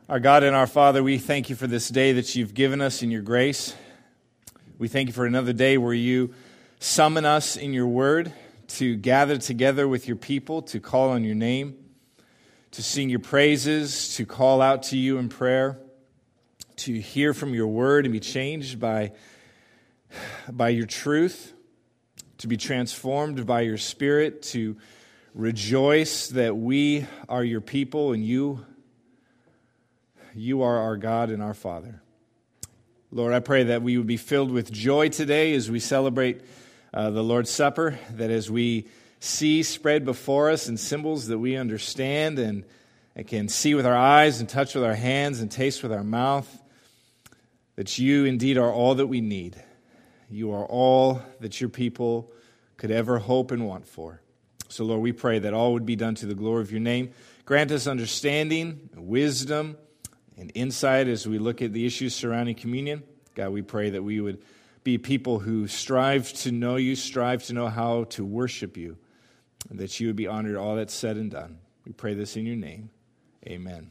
Our God and our Father, we thank you for this day that you've given us in your grace. We thank you for another day where you summon us in your word to gather together with your people, to call on your name, to sing your praises, to call out to you in prayer, to hear from your word and be changed by your truth, to be transformed by your Spirit, to rejoice that we are your people and you are our God and our Father. Lord, I pray that we would be filled with joy today as we celebrate the Lord's Supper, that as we see spread before us and symbols that we understand and can see with our eyes and touch with our hands and taste with our mouth, that you indeed are all that we need. You are all that your people could ever hope and want for. So, Lord, we pray that all would be done to the glory of your name. Grant us understanding, wisdom, and insight as we look at the issues surrounding communion. God, we pray that we would be people who strive to know you, strive to know how to worship you, and that you would be honored all that's said and done. We pray this in your name. Amen.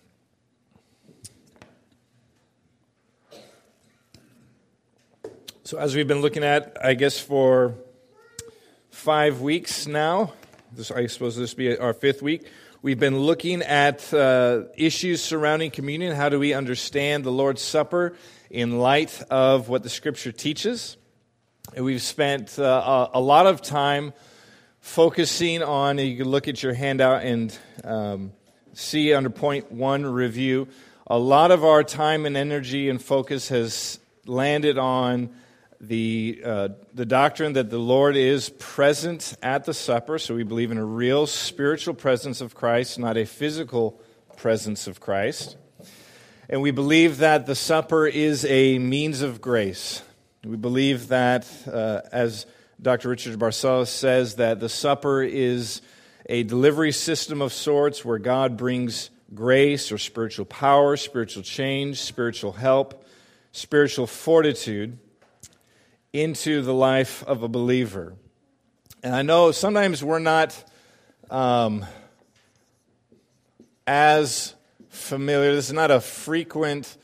So as we've been looking at, I guess for 5 weeks now, I suppose this will be our 5th week, we've been looking at issues surrounding communion. How do we understand the Lord's Supper in light of what the Scripture teaches? And we've spent a lot of time focusing on, you can look at your handout and see under point 1, review, a lot of our time and energy and focus has landed on the doctrine that the Lord is present at the supper. So we believe in a real spiritual presence of Christ, not a physical presence of Christ. And we believe that the supper is a means of grace. We believe that, as Dr. Richard Barcelos says, that the supper is a delivery system of sorts where God brings grace or spiritual power, spiritual change, spiritual help, spiritual fortitude into the life of a believer. And I know sometimes we're not as familiar. This is not a frequent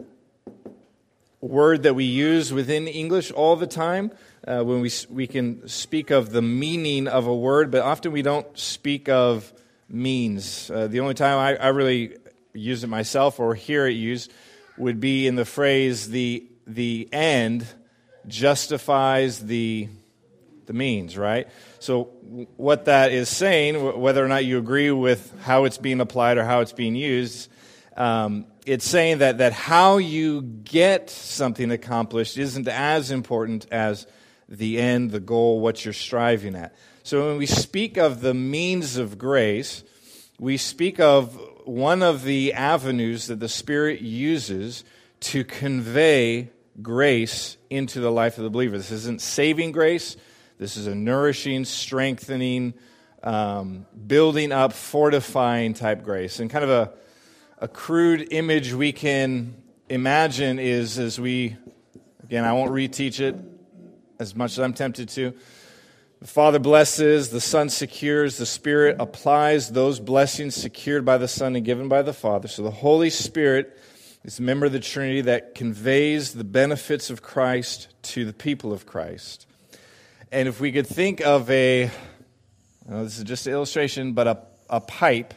word that we use within English all the time. When we can speak of the meaning of a word, but often we don't speak of means. The only time I really use it myself or hear it used would be in the phrase, the end justifies the means, right? So what that is saying, whether or not you agree with how it's being applied or how it's being used, it's saying that how you get something accomplished isn't as important as the end, the goal, what you're striving at. So when we speak of the means of grace, we speak of one of the avenues that the Spirit uses to convey grace into the life of the believer. This isn't saving grace. This is a nourishing, strengthening, building up, fortifying type grace. And kind of a crude image we can imagine is as we, again, I won't reteach it as much as I'm tempted to. The Father blesses, the Son secures, the Spirit applies those blessings secured by the Son and given by the Father. So the Holy Spirit is a member of the Trinity that conveys the benefits of Christ to the people of Christ. And if we could think of this is just an illustration, but a pipe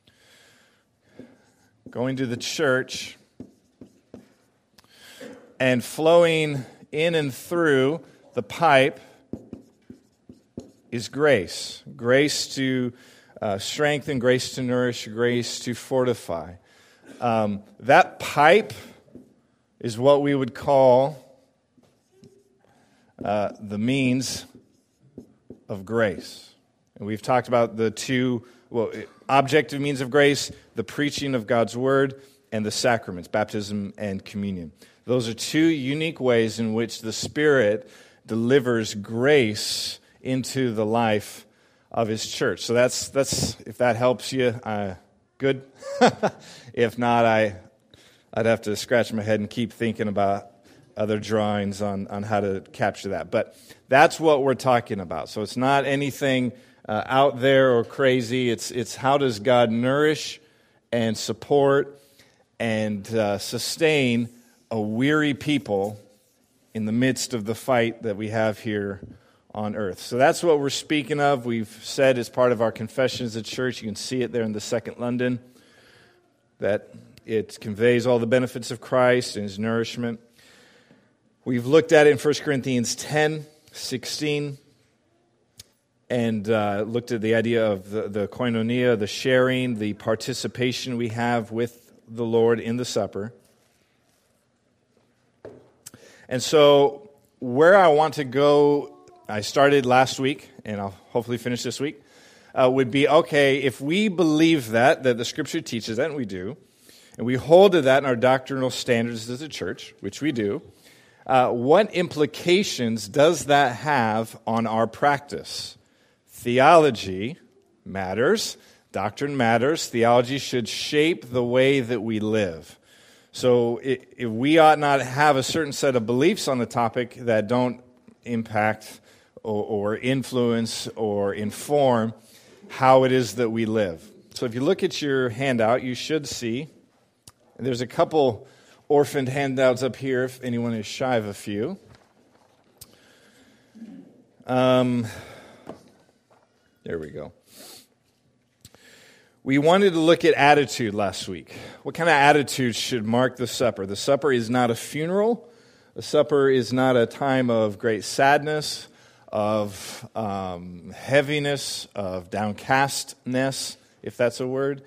going to the church and flowing in and through the pipe is grace. Grace to strengthen, grace to nourish, grace to fortify. That pipe is what we would call the means of grace. And we've talked about the two objective means of grace, the preaching of God's word, and the sacraments, baptism and communion. Those are two unique ways in which the Spirit delivers grace into the life of His church. So that's if that helps you, good. If not, I'd have to scratch my head and keep thinking about other drawings on how to capture that. But that's what we're talking about. So it's not anything out there or crazy. It's how does God nourish and support and sustain a weary people in the midst of the fight that we have here on earth. So that's what we're speaking of. We've said as part of our confessions at church, you can see it there in the Second London, that it conveys all the benefits of Christ and his nourishment. We've looked at it in 1 Corinthians 10:16, and looked at the idea of the koinonia, the sharing, the participation we have with the Lord in the supper. And so where I want to go, I started last week, and I'll hopefully finish this week, would be, okay, if we believe that the Scripture teaches that, and we do, and we hold to that in our doctrinal standards as a church, which we do, what implications does that have on our practice? Theology matters. Doctrine matters. Theology should shape the way that we live. So if we ought not have a certain set of beliefs on the topic that don't impact or influence or inform how it is that we live. So if you look at your handout, you should see, and there's a couple orphaned handouts up here if anyone is shy of a few. There we go. We wanted to look at attitude last week. What kind of attitude should mark the supper? The supper is not a funeral. The supper is not a time of great sadness, of heaviness, of downcastness, if that's a word.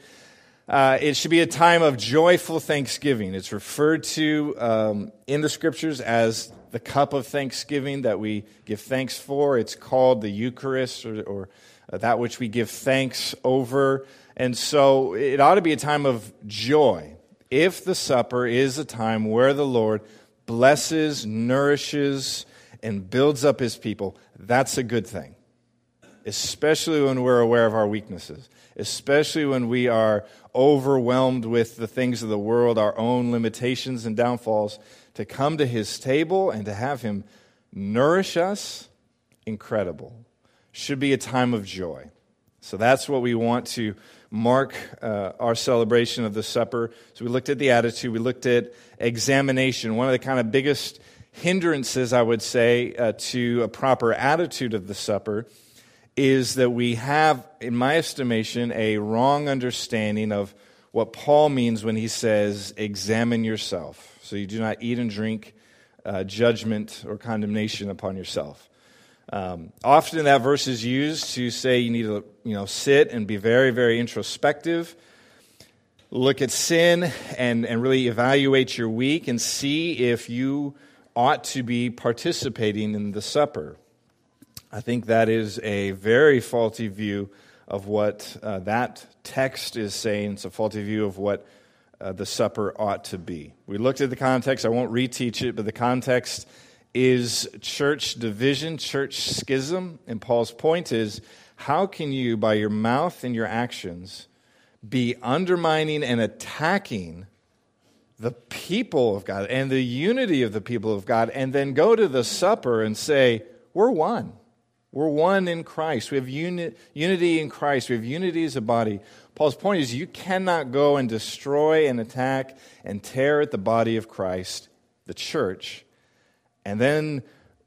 It should be a time of joyful thanksgiving. It's referred to in the Scriptures as the cup of thanksgiving that we give thanks for. It's called the Eucharist, or that which we give thanks over. And so it ought to be a time of joy. If the supper is a time where the Lord blesses, nourishes, and builds up his people, that's a good thing. Especially when we're aware of our weaknesses. Especially when we are overwhelmed with the things of the world, our own limitations and downfalls. To come to his table and to have him nourish us, incredible. Should be a time of joy. So that's what we want to mark our celebration of the supper. So we looked at the attitude, we looked at examination. One of the kind of biggest hindrances, I would say, to a proper attitude of the supper is that we have, in my estimation, a wrong understanding of what Paul means when he says, examine yourself. So you do not eat and drink judgment or condemnation upon yourself. Often that verse is used to say you need to sit and be very, very introspective, look at sin and really evaluate your week and see if you ought to be participating in the supper. I think that is a very faulty view of what that text is saying. It's a faulty view of what the supper ought to be. We looked at the context. I won't reteach it, but the context is church division, church schism. And Paul's point is, how can you, by your mouth and your actions, be undermining and attacking the people of God and the unity of the people of God, and then go to the supper and say, we're one. We're one in Christ. We have unity in Christ. We have unity as a body. Paul's point is you cannot go and destroy and attack and tear at the body of Christ, the church, and then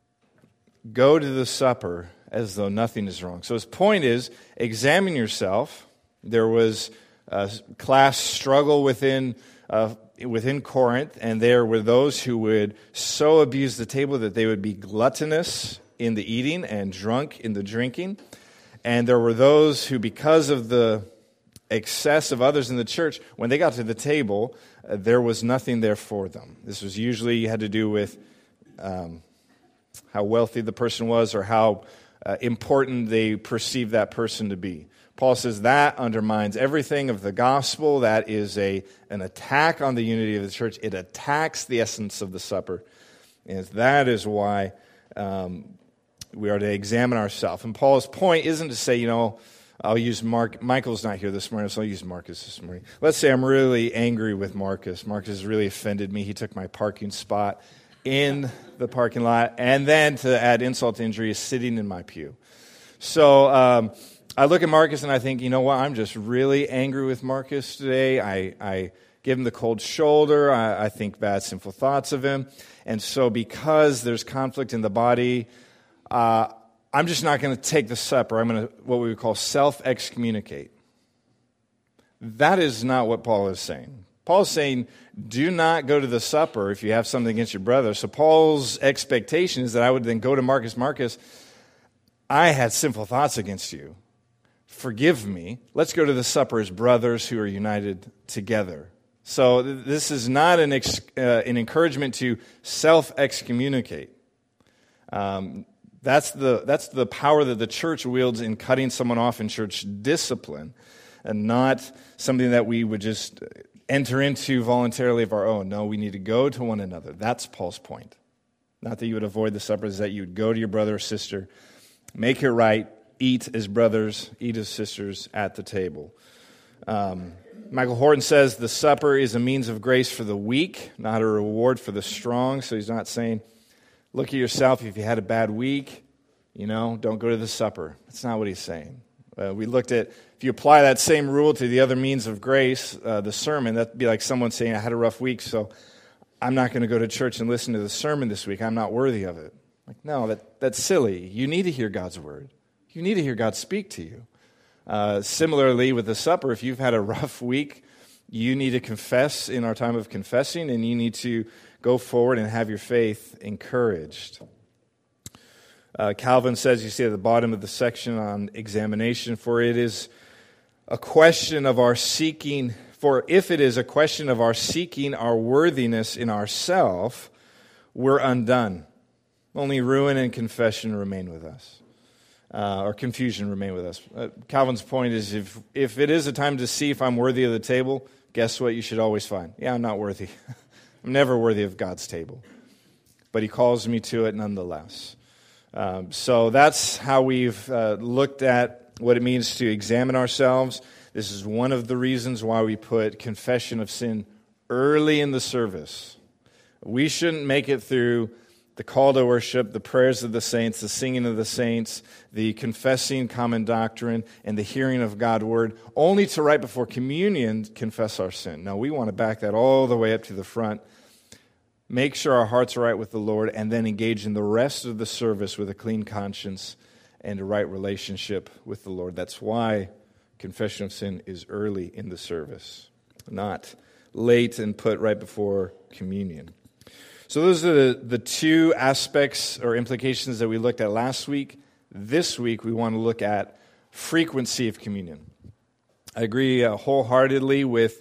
go to the supper as though nothing is wrong. So his point is, examine yourself. There was a class struggle within Corinth, and there were those who would so abuse the table that they would be gluttonous in the eating and drunk in the drinking. And there were those who, because of the excess of others in the church, when they got to the table, there was nothing there for them. This was usually had to do with how wealthy the person was or how important they perceived that person to be. Paul says that undermines everything of the gospel. That is an attack on the unity of the church. It attacks the essence of the supper. And that is why we are to examine ourselves. And Paul's point isn't to say, I'll use Mark. Michael's not here this morning, so I'll use Marcus this morning. Let's say I'm really angry with Marcus. Marcus really offended me. He took my parking spot in the parking lot, and then to add insult to injury, is sitting in my pew. So I look at Marcus and I think, you know what? I'm just really angry with Marcus today. I give him the cold shoulder. I think bad, sinful thoughts of him. And so because there's conflict in the body, I'm just not going to take the supper. I'm going to, what we would call, self-excommunicate. That is not what Paul is saying. Paul's saying, do not go to the supper if you have something against your brother. So Paul's expectation is that I would then go to Marcus, I had sinful thoughts against you. Forgive me. Let's go to the supper as brothers who are united together. So this is not an encouragement to self-excommunicate. That's the power that the church wields in cutting someone off in church discipline, and not something that we would just enter into voluntarily of our own. No, we need to go to one another. That's Paul's point. Not that you would avoid the supper, is that you would go to your brother or sister, make it right, eat as brothers, eat as sisters at the table. Michael Horton says the supper is a means of grace for the weak, not a reward for the strong. So he's not saying, look at yourself, if you had a bad week, don't go to the supper. That's not what he's saying. We looked at, if you apply that same rule to the other means of grace, the sermon, that'd be like someone saying, I had a rough week, so I'm not going to go to church and listen to the sermon this week. I'm not worthy of it. Like, no, that's silly. You need to hear God's word. You need to hear God speak to you. Similarly, with the supper, if you've had a rough week, you need to confess in our time of confessing, and you need to go forward and have your faith encouraged. Calvin says, you see at the bottom of the section on examination, for it is a question of our seeking, for if it is a question of our seeking our worthiness in ourself, we're undone. Only ruin and confession remain with us, or confusion remain with us. Calvin's point is, if it is a time to see if I'm worthy of the table, guess what you should always find? Yeah, I'm not worthy. I'm never worthy of God's table. But he calls me to it nonetheless. So that's how we've looked at what it means to examine ourselves. This is one of the reasons why we put confession of sin early in the service. We shouldn't make it through the call to worship, the prayers of the saints, the singing of the saints, the confessing common doctrine, and the hearing of God's word, only to right before communion confess our sin. No, we want to back that all the way up to the front. Make sure our hearts are right with the Lord, and then engage in the rest of the service with a clean conscience and a right relationship with the Lord. That's why confession of sin is early in the service, not late and put right before communion. So those are the two aspects or implications that we looked at last week. This week we want to look at frequency of communion. I agree wholeheartedly with...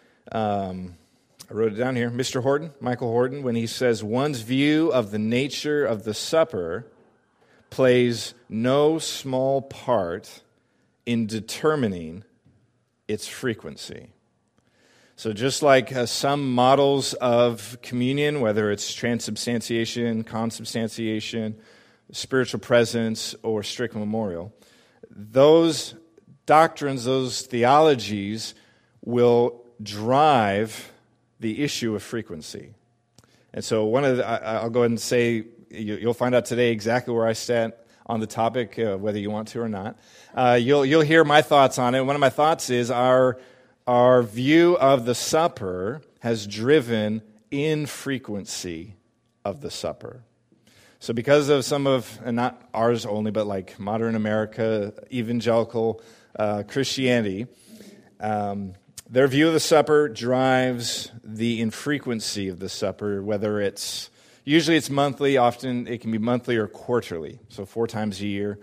I wrote it down here, Mr. Horton, Michael Horton, when he says one's view of the nature of the supper plays no small part in determining its frequency. So just like some models of communion, whether it's transubstantiation, consubstantiation, spiritual presence, or strict memorial, those doctrines, those theologies will drive the issue of frequency. And so I'll go ahead and say, you'll find out today exactly where I stand on the topic, whether you want to or not. You'll hear my thoughts on it. One of my thoughts is our view of the supper has driven infrequency of the supper. So because of some of, and not ours only, but like modern America, evangelical Christianity, their view of the supper drives the infrequency of the supper, whether usually it's monthly, often it can be monthly or quarterly, so 4 times a year,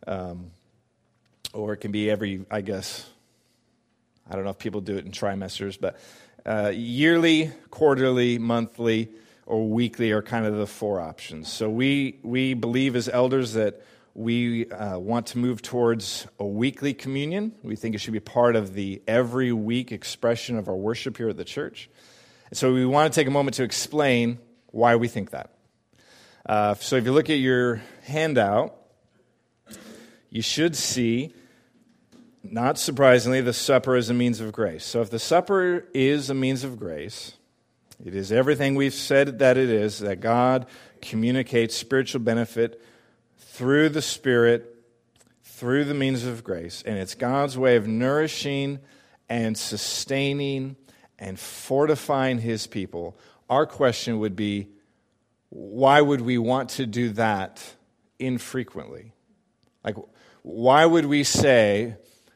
or it can be every, I don't know if people do it in trimesters, but yearly, quarterly, monthly, or weekly are kind of the 4 options. So we believe as elders that we want to move towards a weekly communion. We think it should be part of the every week expression of our worship here at the church. And so we want to take a moment to explain why we think that. So if you look at your handout, you should see, not surprisingly, the supper as a means of grace. So if the supper is a means of grace, it is everything we've said that it is, that God communicates spiritual benefit through the Spirit, through the means of grace. And it's God's way of nourishing and sustaining and fortifying his people, our question would be, why would we want to do that infrequently? Like, why would we say,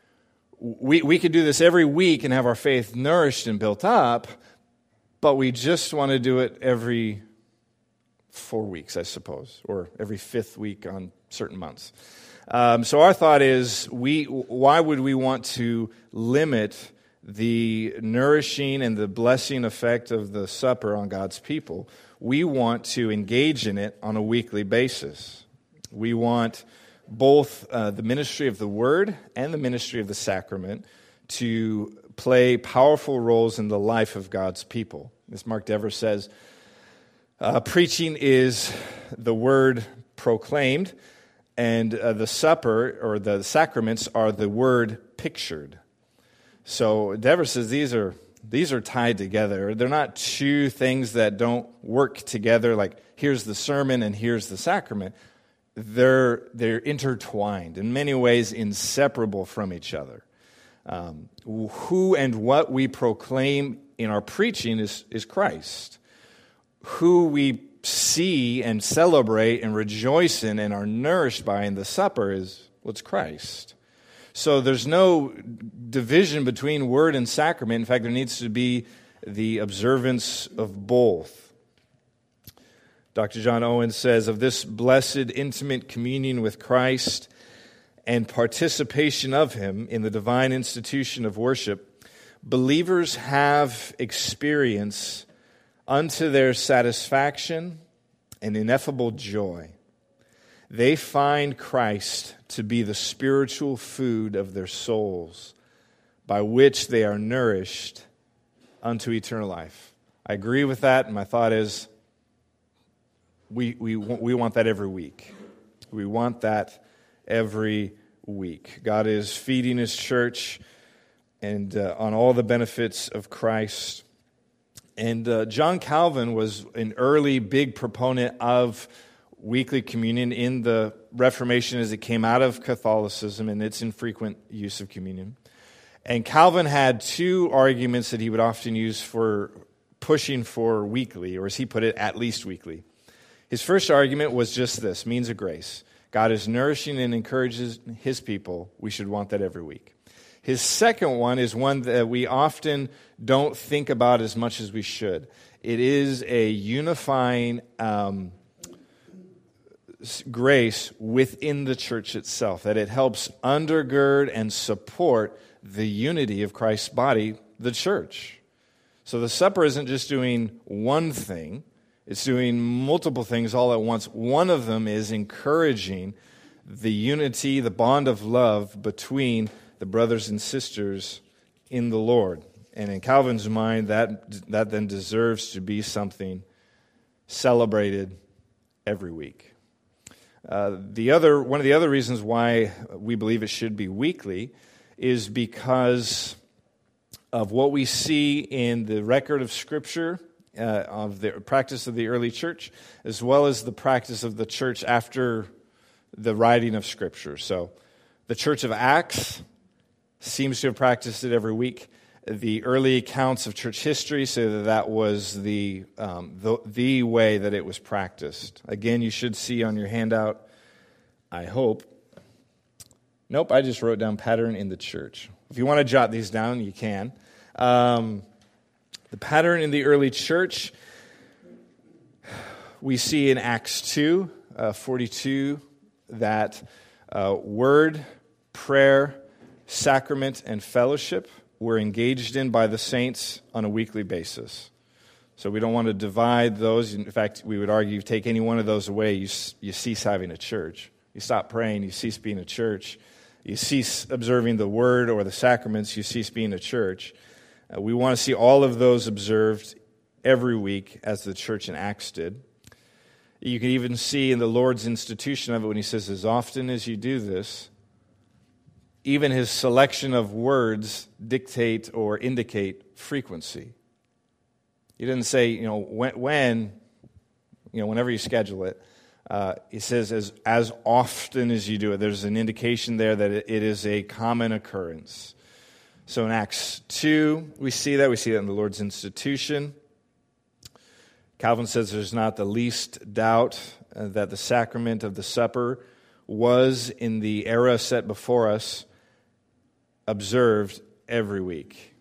we could do this every week and have our faith nourished and built up, but we just want to do it every 4 weeks, I suppose, or every 5th week on certain months. So our thought is, why would we want to limit the nourishing and the blessing effect of the supper on God's people? We want to engage in it on a weekly basis. We want both the ministry of the Word and the ministry of the sacrament to play powerful roles in the life of God's people. As Mark Dever says, preaching is the Word proclaimed, and the supper or the sacraments are the Word pictured. So Dever says these are tied together. They're not two things that don't work together, like here's the sermon and here's the sacrament. They're intertwined, in many ways inseparable from each other. Who and what we proclaim in our preaching is Christ. Who we see and celebrate and rejoice in and are nourished by in the supper is Christ. So there's no division between word and sacrament. In fact, there needs to be the observance of both. Dr. John Owen says, of this blessed intimate communion with Christ and participation of Him in the divine institution of worship, believers have experience unto their satisfaction and ineffable joy. They find Christ to be the spiritual food of their souls, by which they are nourished unto eternal life. I agree with that, and my thought is, we want that every week. We want that every week. God is feeding His church and on all the benefits of Christ. And John Calvin was an early big proponent of weekly communion in the Reformation as it came out of Catholicism and its infrequent use of communion. And Calvin had two arguments that he would often use for pushing for weekly, or as he put it, at least weekly. His first argument was just this, means of grace. God is nourishing and encourages His people. We should want that every week. His second one is one that we often don't think about as much as we should. It is a unifying grace within the church itself, that it helps undergird and support the unity of Christ's body, the church. So the supper isn't just doing one thing, it's doing multiple things all at once. One of them is encouraging the unity, the bond of love between the brothers and sisters in the Lord. And in Calvin's mind, that then deserves to be something celebrated every week. One of the other reasons why we believe it should be weekly is because of what we see in the record of Scripture, of the practice of the early church, as well as the practice of the church after the writing of Scripture. So the Church of Acts seems to have practiced it every week. The early accounts of church history say that was the way that it was practiced. Again, you should see on your handout, I hope. Nope, I just wrote down pattern in the church. If you want to jot these down, you can. The pattern in the early church, we see in Acts 2, 42, that word, prayer, sacrament, and fellowship were engaged in by the saints on a weekly basis. So we don't want to divide those. In fact, we would argue, take any one of those away, you cease having a church. You stop praying, you cease being a church. You cease observing the word or the sacraments, you cease being a church. We want to see all of those observed every week as the church in Acts did. You can even see in the Lord's institution of it when He says, as often as you do this, even His selection of words dictate or indicate frequency. He didn't say, whenever you schedule it. He says, as often as you do it. There's an indication there that it is a common occurrence. So in Acts 2, we see that in the Lord's institution. Calvin says there's not the least doubt that the sacrament of the supper was, in the era set before us, observed every week.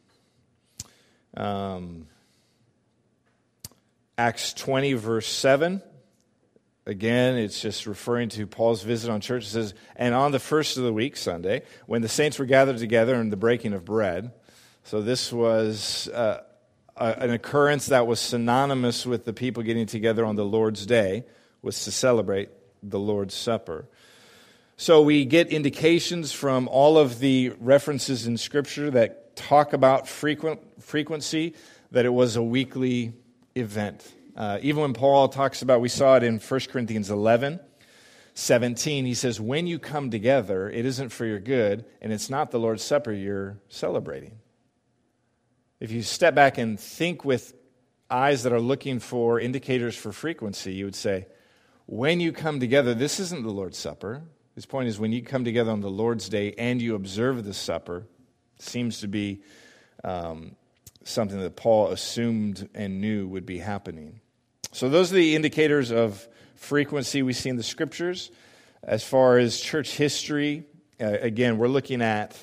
Acts 20, verse 7. Again, it's just referring to Paul's visit on church. It says, and on the first of the week, Sunday, when the saints were gathered together in the breaking of bread. So this was an occurrence that was synonymous with the people getting together on the Lord's Day, was to celebrate the Lord's Supper. So we get indications from all of the references in Scripture that talk about frequency, that it was a weekly event. Even when Paul talks about, we saw it in 1 Corinthians 11:17, he says, when you come together, it isn't for your good, and it's not the Lord's Supper you're celebrating. If you step back and think with eyes that are looking for indicators for frequency, you would say, when you come together, this isn't the Lord's Supper. His point is when you come together on the Lord's Day and you observe the supper, it seems to be something that Paul assumed and knew would be happening. So those are the indicators of frequency we see in the Scriptures. As far as church history, again, we're looking at,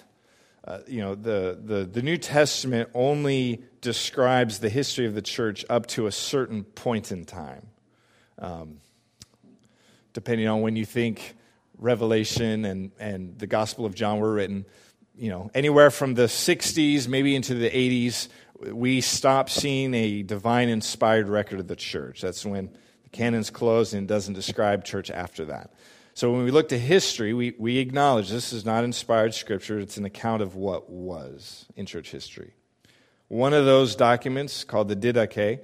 the New Testament only describes the history of the church up to a certain point in time. Depending on when you think Revelation and the Gospel of John were written, anywhere from the 60s, maybe into the 80s, we stop seeing a divine inspired record of the church. That's when the canon's closed and it doesn't describe church after that. So when we look to history, we acknowledge this is not inspired Scripture. It's an account of what was in church history. One of those documents, called the Didache,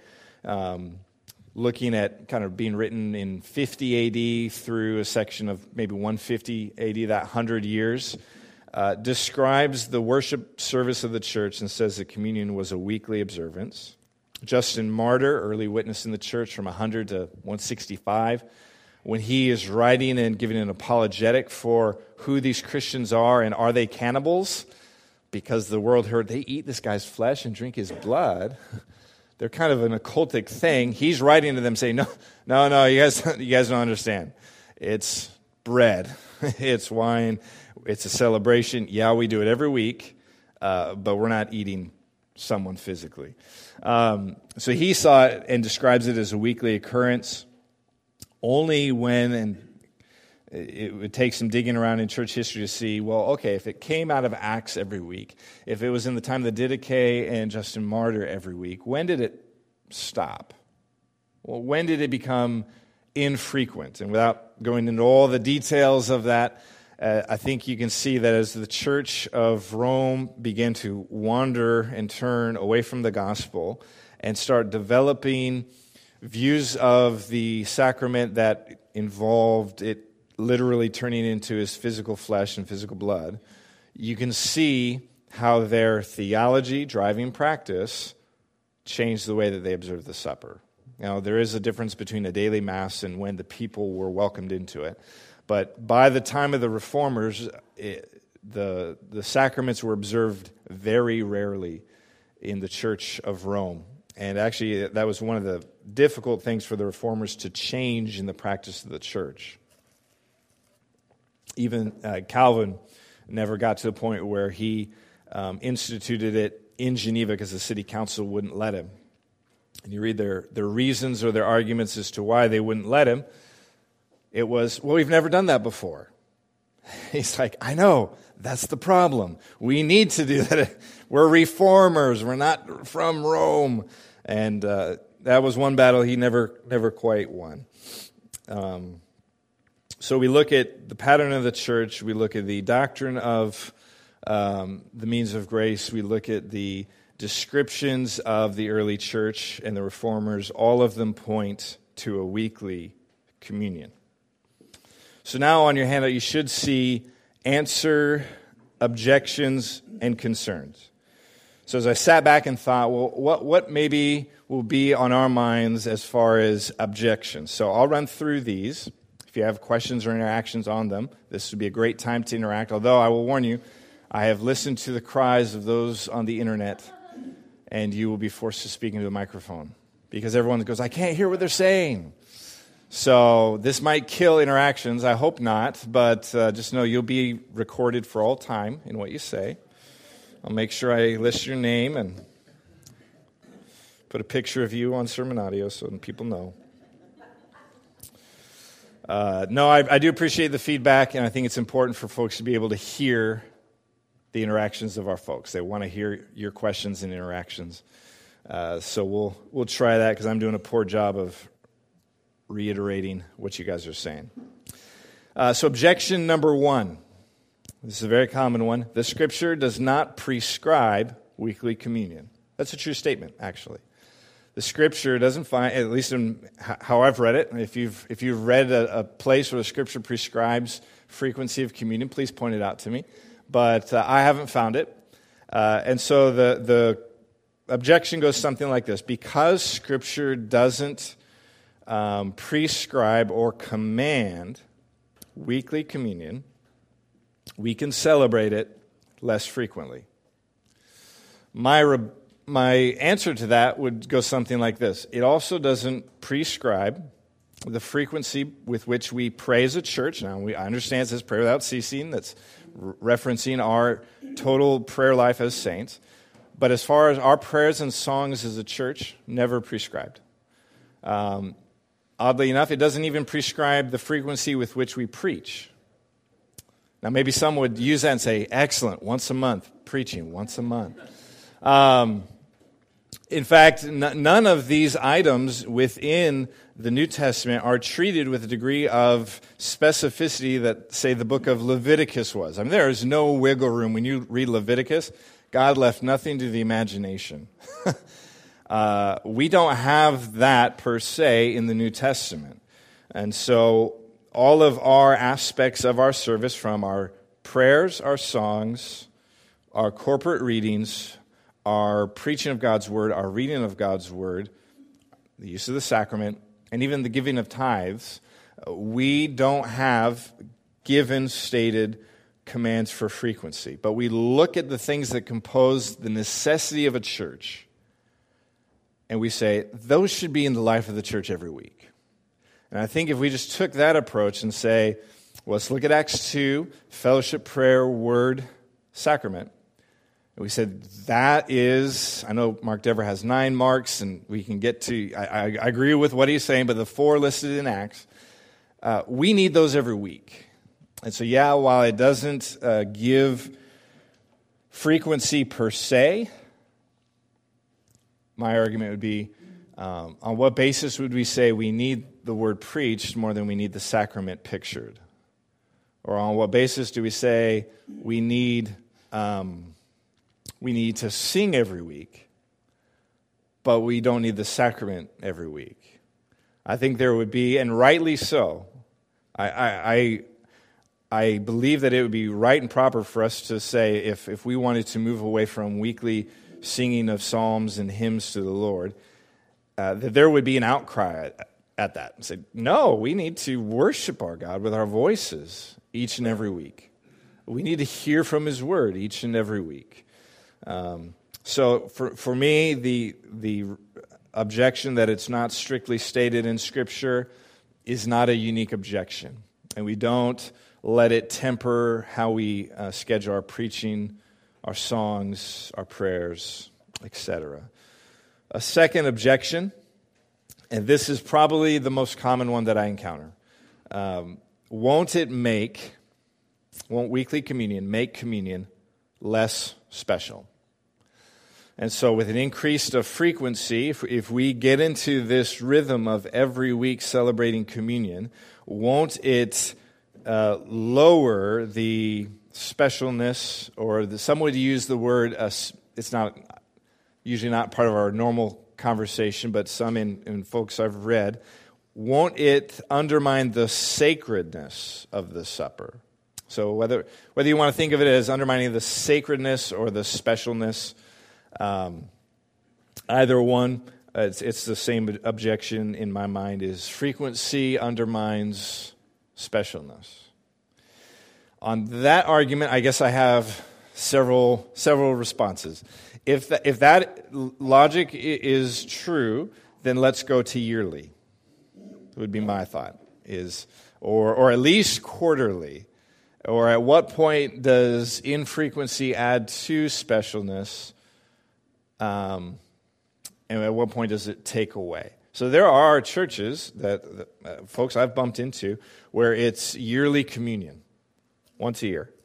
looking at kind of being written in 50 AD through a section of maybe 150 AD, that 100 years, describes the worship service of the church and says that communion was a weekly observance. Justin Martyr, early witness in the church from 100 to 165, when he is writing and giving an apologetic for who these Christians are and are they cannibals, because the world heard they eat this guy's flesh and drink his blood. They're kind of an occultic thing. He's writing to them saying, no, you guys don't understand. It's bread. It's wine. It's a celebration. Yeah, we do it every week, but we're not eating someone physically. So he saw it and describes it as a weekly occurrence. Only when, and it would take some digging around in church history to see, well, okay, if it came out of Acts every week, if it was in the time of the Didache and Justin Martyr every week, when did it stop? Well, when did it become infrequent? And without going into all the details of that, I think you can see that as the Church of Rome began to wander and turn away from the gospel and start developing views of the sacrament that involved it literally turning into his physical flesh and physical blood, you can see how their theology, driving practice, changed the way that they observed the supper. Now, there is a difference between a daily mass and when the people were welcomed into it. But by the time of the Reformers, the sacraments were observed very rarely in the Church of Rome. And actually, that was one of the difficult things for the Reformers to change in the practice of the church. Even Calvin never got to the point where he instituted it in Geneva because the city council wouldn't let him. And you read their reasons or their arguments as to why they wouldn't let him. It was, well, we've never done that before. He's like, I know, that's the problem. We need to do that. We're reformers. We're not from Rome. And that was one battle he never quite won. So we look at the pattern of the church. We look at the doctrine of the means of grace. We look at the descriptions of the early church and the reformers. All of them point to a weekly communion. So now on your handout, you should see answer, objections, and concerns. So as I sat back and thought, well, what maybe will be on our minds as far as objections? So I'll run through these. If you have questions or interactions on them, this would be a great time to interact. Although I will warn you, I have listened to the cries of those on the internet, and you will be forced to speak into the microphone because everyone goes, I can't hear what they're saying. So this might kill interactions. I hope not, but just know you'll be recorded for all time in what you say. I'll make sure I list your name and put a picture of you on sermon audio so people know. No, I do appreciate the feedback, and I think it's important for folks to be able to hear the interactions of our folks. They want to hear your questions and interactions. So we'll try that because I'm doing a poor job of reiterating what you guys are saying. So objection number one. This is a very common one. The Scripture does not prescribe weekly communion. That's a true statement, actually. The Scripture doesn't find, at least in how I've read it, if you've read a place where the Scripture prescribes frequency of communion, please point it out to me. But I haven't found it. And so the objection goes something like this. Because Scripture doesn't prescribe or command weekly communion, we can celebrate it less frequently. My answer to that would go something like this. It also doesn't prescribe the frequency with which we pray as a church. Now, I understand it says pray without ceasing. That's referencing our total prayer life as saints. But as far as our prayers and songs as a church, never prescribed. Oddly enough, it doesn't even prescribe the frequency with which we preach. Now, maybe some would use that and say, excellent, once a month, preaching once a month. In fact, none of these items within the New Testament are treated with a degree of specificity that, say, the book of Leviticus was. I mean, there is no wiggle room. When you read Leviticus, God left nothing to the imagination. We don't have that per se in the New Testament. And so all of our aspects of our service, from our prayers, our songs, our corporate readings, our preaching of God's Word, our reading of God's Word, the use of the sacrament, and even the giving of tithes, we don't have given, stated commands for frequency. But we look at the things that compose the necessity of a church, and we say, those should be in the life of the church every week. And I think if we just took that approach and say, well, let's look at Acts 2, fellowship, prayer, word, sacrament. And we said, that is, I know Mark Dever has 9 marks, and we can get to, I agree with what he's saying, but the 4 listed in Acts, we need those every week. And so, yeah, while it doesn't give frequency per se, my argument would be, on what basis would we say we need the word preached more than we need the sacrament pictured? Or on what basis do we say we need to sing every week, but we don't need the sacrament every week? I think there would be, and rightly so, I believe that it would be right and proper for us to say, if we wanted to move away from weekly singing of psalms and hymns to the Lord, that there would be an outcry at that. And say, no, we need to worship our God with our voices each and every week. We need to hear from His Word each and every week. So for me, the objection that it's not strictly stated in Scripture is not a unique objection. And we don't let it temper how we schedule our preaching, our songs, our prayers, etc. A second objection, and this is probably the most common one that I encounter. Won't weekly communion make communion less special? And so with an increase of frequency, if we get into this rhythm of every week celebrating communion, won't it lower the specialness, or some would use the word, it's not usually not part of our normal conversation, but some in folks I've read, won't it undermine the sacredness of the supper? So whether you want to think of it as undermining the sacredness or the specialness, either one, it's the same objection in my mind, is frequency undermines specialness. On that argument, I guess I have several responses. If that logic is true, then let's go to yearly. Would be my thought, or at least quarterly. Or at what point does infrequency add to specialness? And at what point does it take away? So there are churches that folks I've bumped into where it's yearly communion, once a year.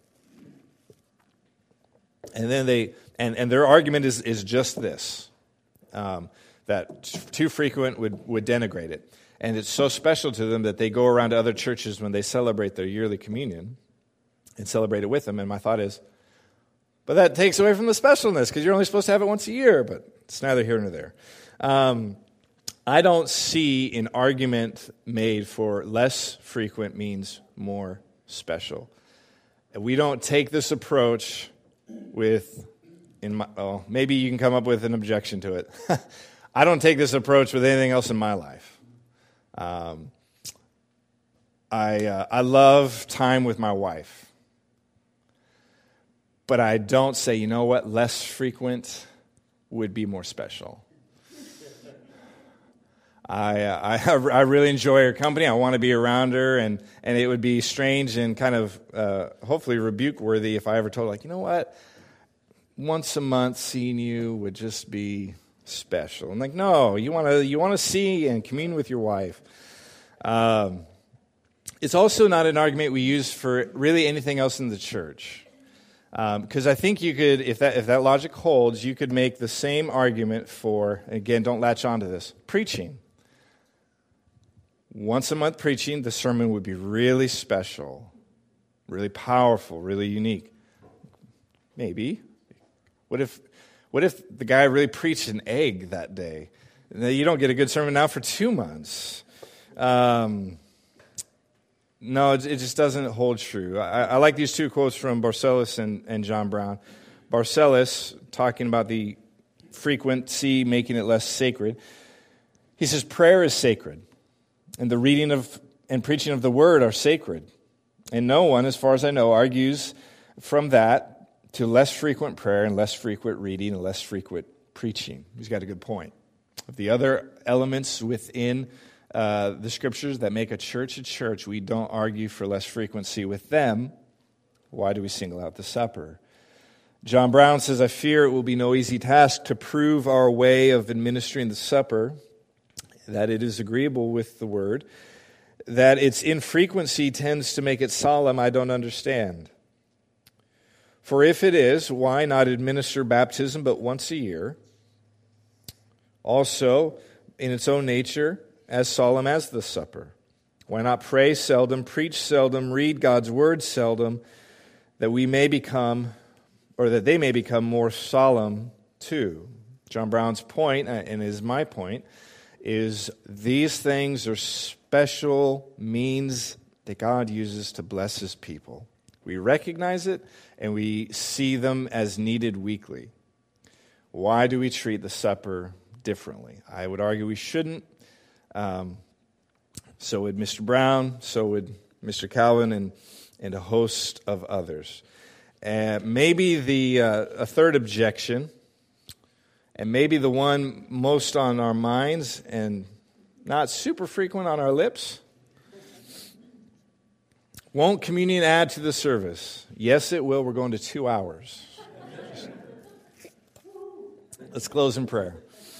And then and their argument is just this, that too frequent would denigrate it. And it's so special to them that they go around to other churches when they celebrate their yearly communion and celebrate it with them. And my thought is, but that takes away from the specialness because you're only supposed to have it once a year, but it's neither here nor there. I don't see an argument made for less frequent means more special. We don't take this approach maybe you can come up with an objection to it. I don't take this approach with anything else in my life. I love time with my wife. But I don't say, you know what, less frequent would be more special. I really enjoy her company. I want to be around her, and it would be strange and kind of hopefully rebuke-worthy if I ever told her, like, you know what, once a month seeing you would just be special. I'm like, no, you want to see and commune with your wife. It's also not an argument we use for really anything else in the church. Because I think you could, if that logic holds, you could make the same argument for, again, don't latch onto this, preaching. Once a month preaching, the sermon would be really special, really powerful, really unique. Maybe. What if the guy really preached an egg that day? You don't get a good sermon now for 2 months. No, it just doesn't hold true. I like these two quotes from Barcellus and John Brown. Barcellus, talking about the frequency, making it less sacred. He says, prayer is sacred, and the reading of and preaching of the word are sacred. And no one, as far as I know, argues from that to less frequent prayer and less frequent reading and less frequent preaching. He's got a good point. Of the other elements within the scriptures that make a church, we don't argue for less frequency with them. Why do we single out the supper? John Brown says, I fear it will be no easy task to prove our way of administering the supper, that it is agreeable with the word, that its infrequency tends to make it solemn, I don't understand. For if it is, why not administer baptism but once a year? Also, in its own nature, as solemn as the supper. Why not pray seldom, preach seldom, read God's word seldom, that we may become, or that they may become more solemn too? John Brown's point, and is my point, is these things are special means that God uses to bless his people. We recognize it, and we see them as needed weekly. Why do we treat the supper differently? I would argue we shouldn't. So would Mr. Brown, so would Mr. Calvin, and a host of others. Maybe a third objection, and maybe the one most on our minds and not super frequent on our lips. Won't communion add to the service? Yes, it will. We're going to 2 hours. Let's close in prayer.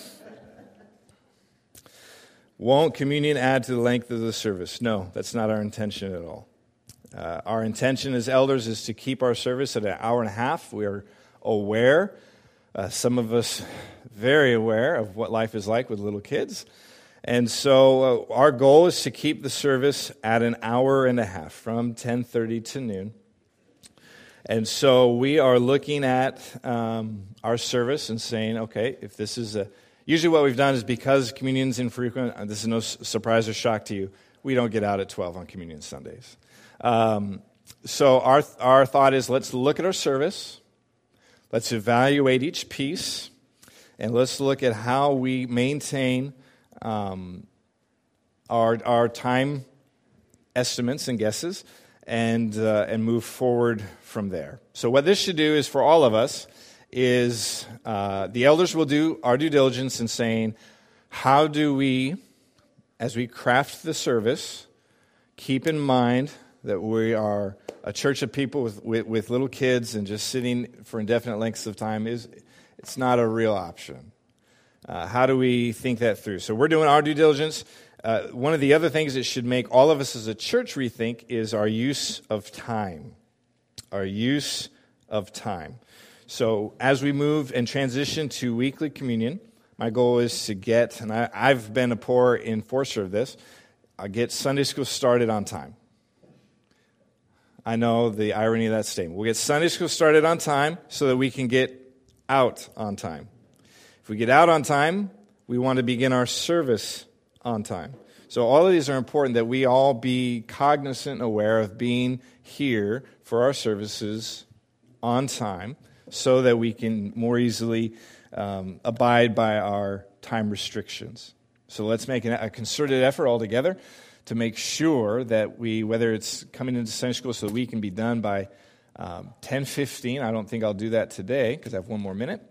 Won't communion add to the length of the service? No, that's not our intention at all. Our intention as elders is to keep our service at 1.5 hours. We are aware, some of us very aware of what life is like with little kids. And so our goal is to keep the service at 1.5 hours from 10:30 to noon. And so we are looking at our service and saying, okay, if this is usually what we've done is because communion's infrequent, this is no surprise or shock to you, we don't get out at 12 on communion Sundays. So our thought is, let's look at our service, let's evaluate each piece, and let's look at how we maintain our time estimates and guesses, and move forward from there. So what this should do is for all of us is the elders will do our due diligence in saying, how do we, as we craft the service, keep in mind that we are a church of people with little kids, and just sitting for indefinite lengths of time it's not a real option. How do we think that through? So we're doing our due diligence. One of the other things that should make all of us as a church rethink is our use of time. Our use of time. So as we move and transition to weekly communion, my goal is to get, and I've been a poor enforcer of this, I'll get Sunday school started on time. I know the irony of that statement. We'll get Sunday school started on time so that we can get out on time. If we get out on time, we want to begin our service on time. So all of these are important, that we all be cognizant and aware of being here for our services on time so that we can more easily abide by our time restrictions. So let's make a concerted effort all together to make sure that we, whether it's coming into Sunday school so that we can be done by 10:15. I don't think I'll do that today because I have one more minute.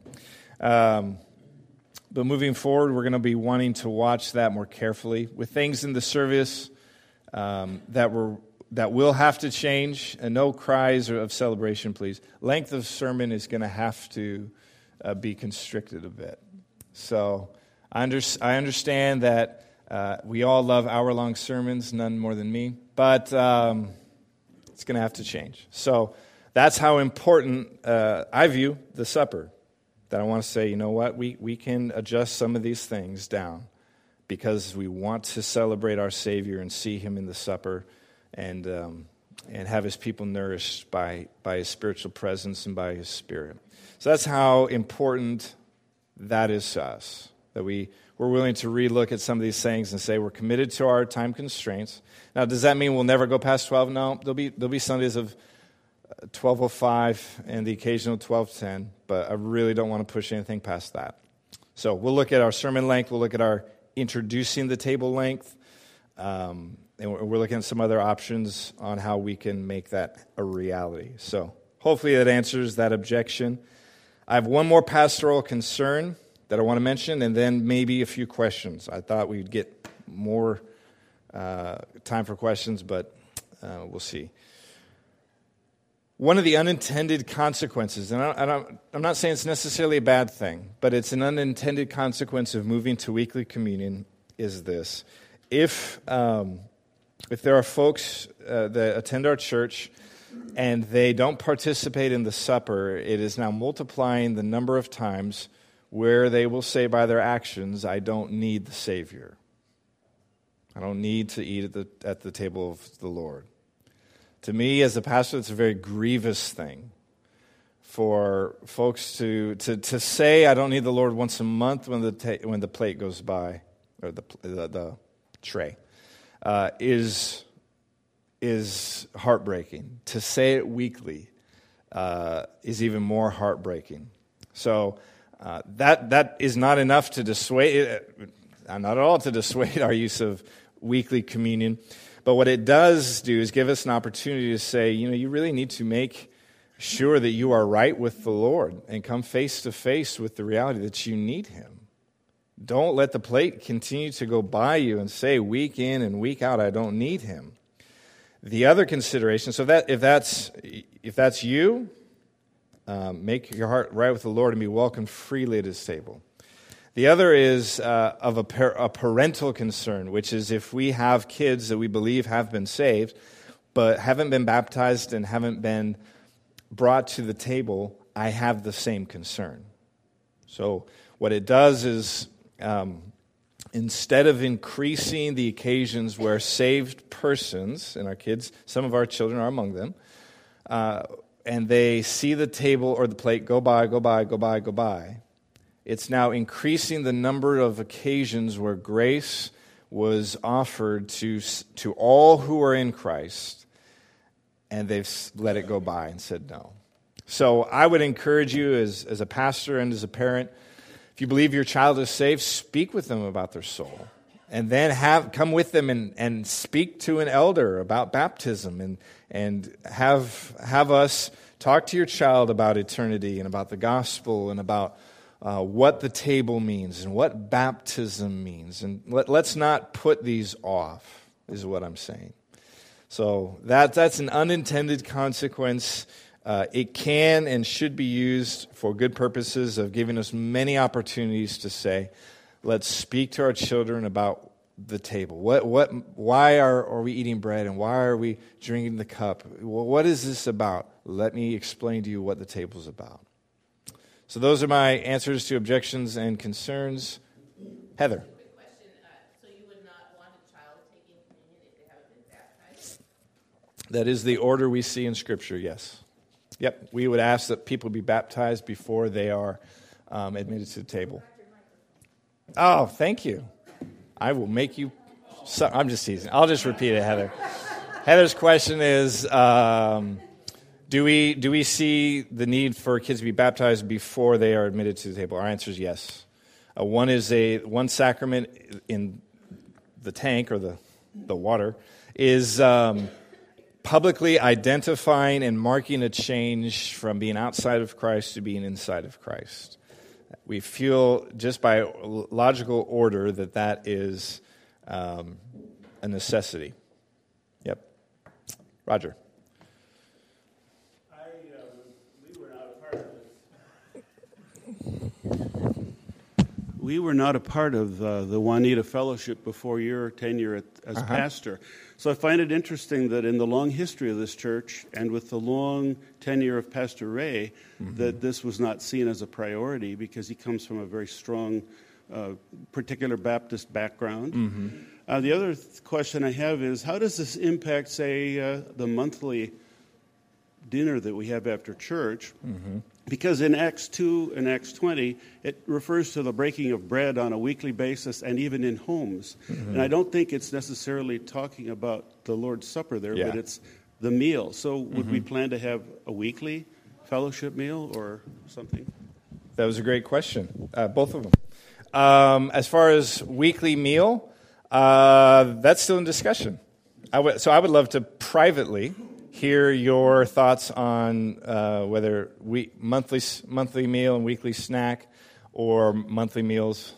But moving forward, we're going to be wanting to watch that more carefully. With things in the service that will have to change, and no cries of celebration, please. Length of sermon is going to have to be constricted a bit. So I understand that we all love hour-long sermons, none more than me, but it's going to have to change. So that's how important I view the supper. That I want to say, you know what, we can adjust some of these things down because we want to celebrate our Savior and see Him in the supper and have His people nourished by His spiritual presence and by His Spirit. So that's how important that is to us, that we're willing to relook at some of these things and say we're committed to our time constraints. Now, does that mean we'll never go past 12? No, there'll be Sundays of 12:05 and the occasional 12:10, but I really don't want to push anything past that. So we'll look at our sermon length, we'll look at our introducing the table length, and we're looking at some other options on how we can make that a reality. So hopefully that answers that objection. I have one more pastoral concern that I want to mention, and then maybe a few questions. I thought we'd get more time for questions, but we'll see. One of the unintended consequences, and I'm not saying it's necessarily a bad thing, but it's an unintended consequence of moving to weekly communion, is this. If there are folks that attend our church and they don't participate in the supper, it is now multiplying the number of times where they will say by their actions, I don't need the Savior. I don't need to eat at the table of the Lord. To me, as a pastor, it's a very grievous thing for folks to say, "I don't need the Lord" once a month when the plate goes by, or the tray, is heartbreaking. To say it weekly is even more heartbreaking. So that is not enough to dissuade, not at all to dissuade our use of weekly communion. But what it does do is give us an opportunity to say, you really need to make sure that you are right with the Lord and come face to face with the reality that you need Him. Don't let the plate continue to go by you and say week in and week out, I don't need Him. The other consideration, so that if that's you, make your heart right with the Lord and be welcomed freely at His table. The other is of a parental concern, which is if we have kids that we believe have been saved, but haven't been baptized and haven't been brought to the table, I have the same concern. So what it does is, instead of increasing the occasions where saved persons, and our kids, some of our children are among them, and they see the table or the plate go by, it's now increasing the number of occasions where grace was offered to all who are in Christ, and they've let it go by and said no. So I would encourage you as a pastor and as a parent, if you believe your child is saved, speak with them about their soul. And then come with them and speak to an elder about baptism and have us talk to your child about eternity and about the gospel and about what the table means and what baptism means. And let's not put these off, is what I'm saying. So that's an unintended consequence. It can and should be used for good purposes of giving us many opportunities to say, let's speak to our children about the table. Why are we eating bread and why are we drinking the cup? What is this about? Let me explain to you what the table's about. So those are my answers to objections and concerns. Heather. Quick question. So you would not want a child taking communion if they haven't been baptized? That is the order we see in Scripture, yes. Yep, we would ask that people be baptized before they are admitted to the table. Oh, thank you. I will make you... I'm just teasing. I'll just repeat it, Heather. Heather's question is, do we see the need for kids to be baptized before they are admitted to the table? Our answer is yes. One sacrament in the tank or the water is publicly identifying and marking a change from being outside of Christ to being inside of Christ. We feel just by logical order that is a necessity. Yep. Roger. We were not a part of the Juanita Fellowship before your tenure as pastor. So I find it interesting that in the long history of this church and with the long tenure of Pastor Ray, that this was not seen as a priority because he comes from a very strong, particular Baptist background. The other question I have is, how does this impact, say, the monthly dinner that we have after church? Because in Acts 2 and Acts 20, it refers to the breaking of bread on a weekly basis and even in homes. And I don't think it's necessarily talking about the Lord's Supper there, but it's the meal. So would we plan to have a weekly fellowship meal or something? That was a great question, both of them. As far as weekly meal, that's still in discussion. I would love to privately hear your thoughts on whether monthly meal and weekly snack or monthly meals.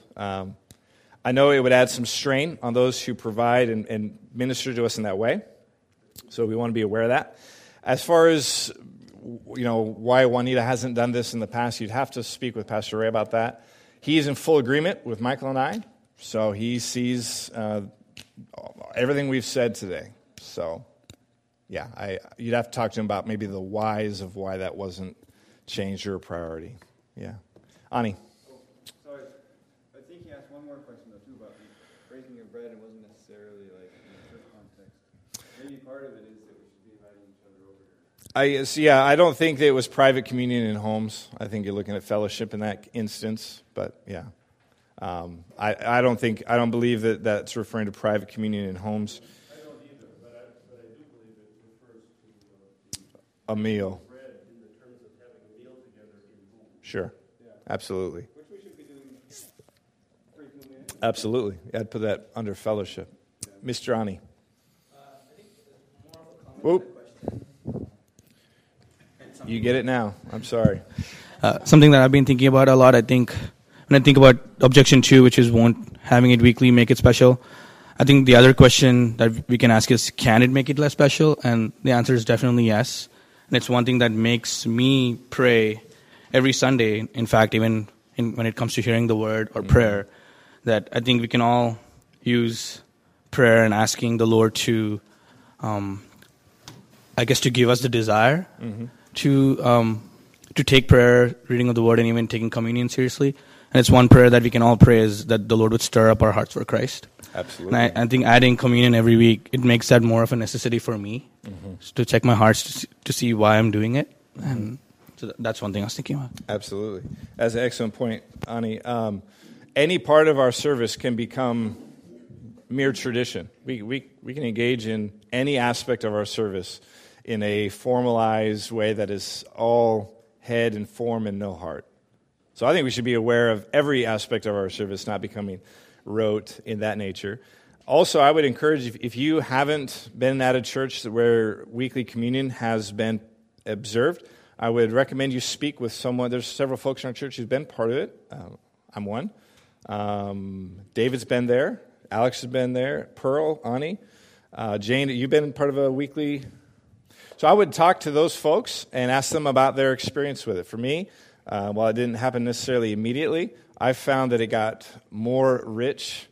I know it would add some strain on those who provide and minister to us in that way, so we want to be aware of that. As far as why Juanita hasn't done this in the past, you'd have to speak with Pastor Ray about that. He is in full agreement with Michael and I, so he sees everything we've said today. So, yeah, you'd have to talk to him about maybe the whys of why that wasn't changed or a priority. Yeah. Ani. So I think he asked one more question, though, too, about the breaking of bread. It wasn't necessarily like in the church context. Maybe part of it is that we should be inviting each other over here. I don't think that it was private communion in homes. I think you're looking at fellowship in that instance, but yeah. I don't believe that that's referring to private communion in homes. I don't either, but I do believe it refers to a meal. bread in the terms of having a meal together in home. Sure. Yeah. Absolutely. Which we should be doing frequently. Absolutely. I'd put that under fellowship. Yeah. Mr. Ani. I think more of a comment than a question. You get it now. I'm sorry. Something that I've been thinking about a lot, I think, when I think about objection 2, which is won't having it weekly make it special, I think the other question that we can ask is, can it make it less special? And the answer is definitely yes. And it's one thing that makes me pray every Sunday. In fact, even when it comes to hearing the word or prayer, that I think we can all use prayer and asking the Lord to, to give us the desire to take prayer, reading of the word, and even taking communion seriously. And it's one prayer that we can all pray is that the Lord would stir up our hearts for Christ. Absolutely. And I think adding communion every week, it makes that more of a necessity for me to check my heart to see why I'm doing it. And so that's one thing I was thinking about. Absolutely. That's an excellent point, Ani. Any part of our service can become mere tradition. We can engage in any aspect of our service in a formalized way that is all head and form and no heart. So I think we should be aware of every aspect of our service not becoming wrote in that nature. Also, I would encourage, if you haven't been at a church where weekly communion has been observed, I would recommend you speak with someone. There's several folks in our church who've been part of it. I'm one. David's been there. Alex has been there. Pearl, Ani. Jane, you've been part of a weekly. So I would talk to those folks and ask them about their experience with it. For me, while it didn't happen necessarily immediately, I found that it got more rich,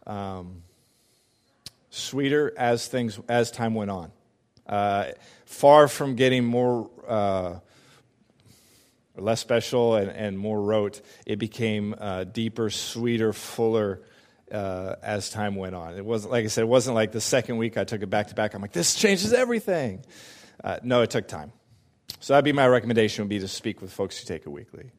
sweeter as time went on. Far from getting more less special and more rote, it became deeper, sweeter, fuller as time went on. It wasn't, like I said, it wasn't like the second week I took it back to back. I'm like, this changes everything. No, it took time. So that'd be my recommendation, would be to speak with folks who take it weekly.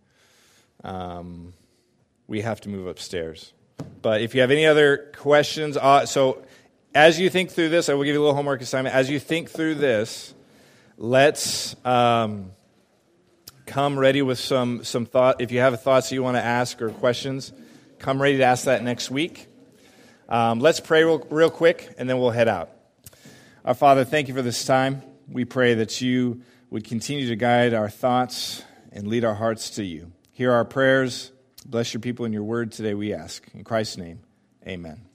We have to move upstairs. But if you have any other questions, so as you think through this, I will give you a little homework assignment. As you think through this, let's come ready with some thought. If you have thoughts that you want to ask or questions, come ready to ask that next week. Let's pray real quick, and then we'll head out. Our Father, thank you for this time. We pray that you would continue to guide our thoughts and lead our hearts to you. Hear our prayers. Bless your people in your word today, we ask. In Christ's name, amen.